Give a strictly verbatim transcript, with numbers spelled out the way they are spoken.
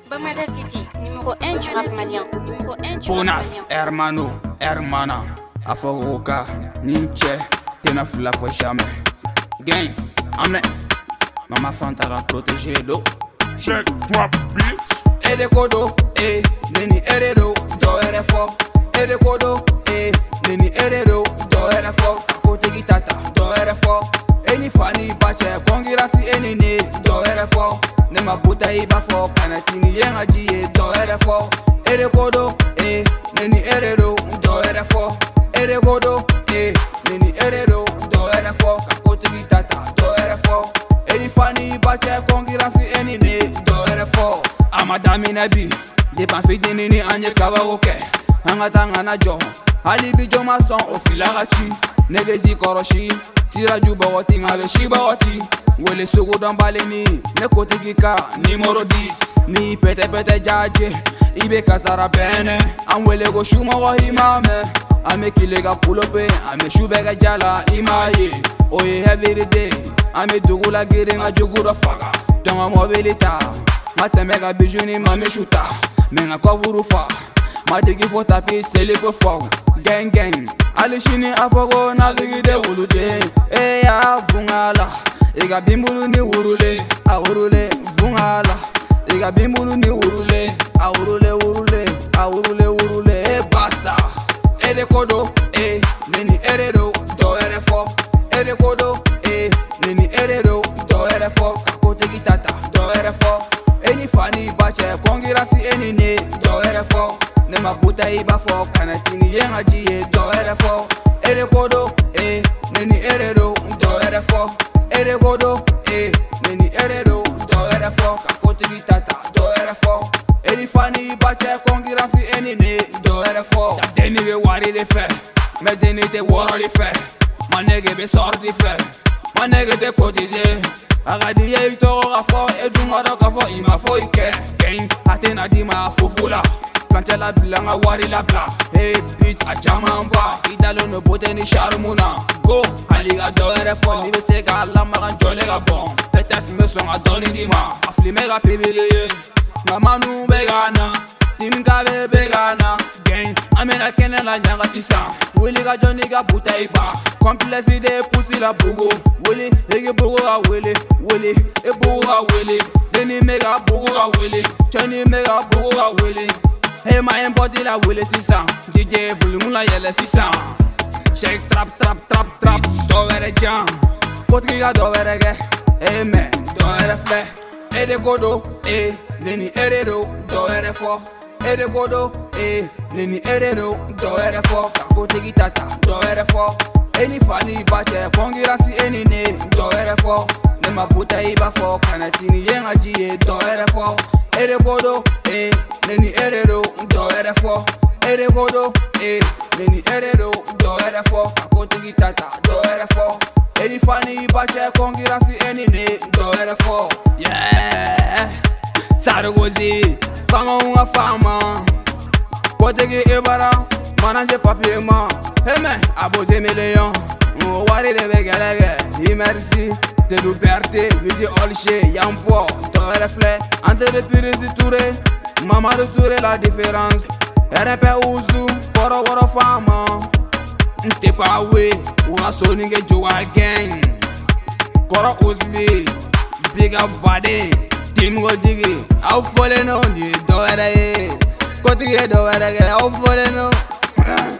Bamada City, numéro un du rap malien. Numéro un du rap Ponas, malien. hermano, hermana, afogoka, ninche, tena fula for jamais. Gang, amne, mama fantara protégé d'eau. Check, drop, bitch. Ede kodo, eh, neni eredo, do ere fo. Ede kodo, eh, neni eredo, do ere fo. Kote gitata, do ere fo. Eni fani bache, kongirasi eni ne, do ere fo. Nema buta iba fo, kanatini yenga jiye, do ere fo. Ede kodo, eh, neni eredo, do ere fo. Ede kodo, eh, neni eredo, do ere fo. Kote gitata, do ere fo. Eni fani bache, kongirasi eni ne, do ere fo. Amadami nabi, depan fidini ni anye kawa oke. Angatanga na jo, halibi jo mason ofilagachi. Negezi koroshi, tira juba wati ngabe shiba wati. Wele sugu don balini, ne kote gika, numero dix. Ni pete pete jaje, ibe kasara bene. Am wele go shuma wa imame. Ame kilega pull up, ame shubega jala imaye. Oye every day, ame dugula giringa jugura faga. Donga mobilita. Mata mega bijuni mame shuta menga kovuru fa madigi fo tapi sele ko fo gang gang alishini afogo na vigide wulude e ya vungala iga bimbulu ni wurule a wurule vungala iga bimbulu ni wurule a wurule wurule a wurule wurule e basta ede kodo e neni eredo do ere fo ede kodo e neni eredo do ere fo kakote gitata do ere fo. Eni fani bache kongirasi eni ne do ere fo. Nema buta iba fo kanatini yenga jiye do ere fo. Ere kodo eh neni eredo do ere fo. Ere kodo eh neni eredo do ere fo. Kakote gitata do ere fo. Eni fani bache kongirasi eni ne do ere fo. Deni be wari de fe, me deni te woro de fe. Ma nege be sor de fe, ma nege de kotize. Agadi ye ito gafo, edunga do gafo ima fo ike. Gang, atena di ma fufula. Planche la bilanga wari la bla. Hey bitch, a jamamba. Idalo no bote ni sharmuna. Go, aliga do ere fo. Ni be sega la magan jole ga bon. Peut-être me son a doni di ma. Afli mega pibili. Namanu begana. Timka be begana. Gang, amena kene la nyanga tisa. Willy ga Johnny ga buta iba. Complexe de pussy la bugo. Willy, ege bugo ga Willy. Willy, e bugo ga Willy. Deni mega bugo ga Willy. Chani mega bugo ga Willy. Hey my embody la Willy sisa. D J volume la yele sisa. Shake trap trap trap trap. Do ere jam. Potri ga do ere ge. Hey man, do ere fle. Ede kodo, eh, neni eredo, do ere fo. Ede kodo, eh, neni eredo, do ere fo. Kakote gitata, do ere fo. Eni fani bache, kongirasi eni ne, do ere fo. Nema buta iba fo, kanatini yenga jiye, do ere fo. Ede kodo, eh, neni eredo, do ere fo. Ede kodo, eh, neni eredo, do ere fo. Kakote gitata, do ere fo. Eni fani bache, kongirasi eni ne, do ere fo. Yeah, Saragozi, fanga unga fama. Kotegi ebara, mananje papier ma. Hey man, abose million. Wari de begelege, hi merci. Te Duberte, Vidi Olche, Yampo, to reflet. Entre les pires du Touré, maman de Touré la différence. R M P Ouzu, Koro Woro fama. Nte pa we, una soninge joa gang. Koro Uzbi, big up body. Team go digi, au fole no, di do ere. Kotige do ere, au fole no.